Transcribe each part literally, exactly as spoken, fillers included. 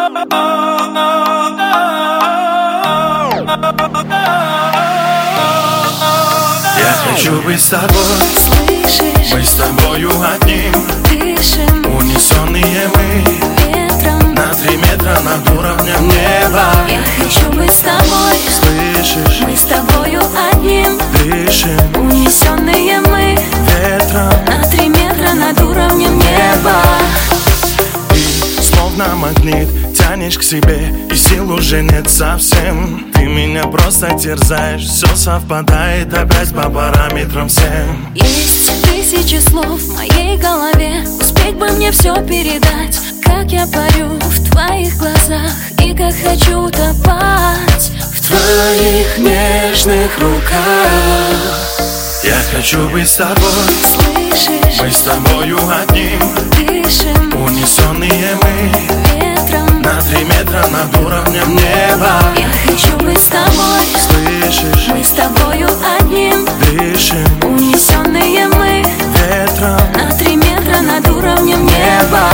Я хочу быть с тобой, слышишь? быть с тобою одним, Дышим унесенные мы ветром на три метра над уровнем неба. Я хочу быть с тобой, Слышишь? мы с тобою одним, Дышим унесенные мы ветром на три метра над уровнем неба. И словно магнит тянешь к себе, и сил уже нет совсем. Ты меня просто терзаешь, все совпадает опять по параметрам всем. Есть тысячи слов в моей голове, успеть бы мне все передать. Как я парю в твоих глазах и как хочу утопать в твоих нежных руках. Я хочу быть с тобой, Слышишь? быть с тобою одним, Дышим унесенные мы ветром на три метра над уровнем неба. Я хочу быть с тобой, Слышишь? мы с тобою одним, Дышим унесенные мы ветром на три метра над уровнем неба.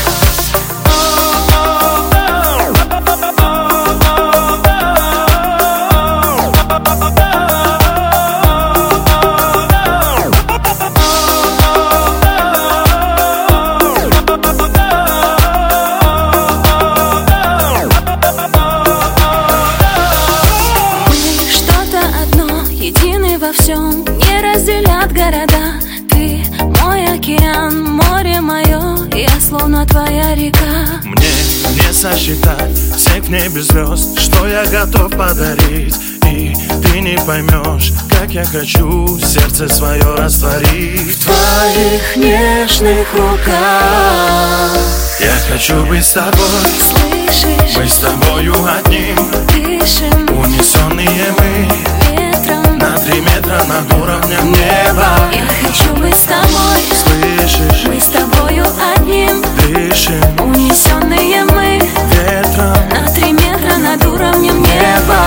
Во всем не разделят города. Ты мой океан, море мое, я словно твоя река. Мне не сосчитать всех в небе звезд, что я готов подарить. И ты не поймешь, как я хочу сердце свое растворить В твоих нежных руках. Я хочу быть с тобой, Слышишь? быть с тобою одним, Дышим унесенные мы ветром на три метра над уровнем неба. Я хочу быть с тобой, Слышишь? мы с тобою одним, Дышим унесенные мы ветром на три метра над уровнем неба.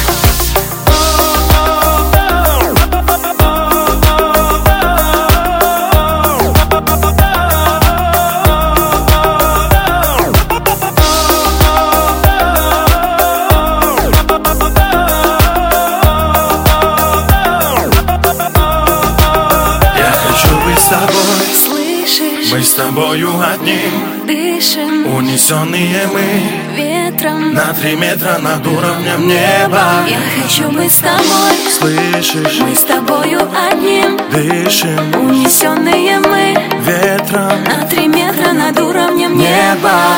с тобой, Слышишь? мы с тобою одним, Дышим унесенные мы ветром на три метра над уровнем неба. Я хочу быть с тобой, Слышишь? мы с тобою одним, Дышим унесенные мы ветром на три метра над уровнем неба.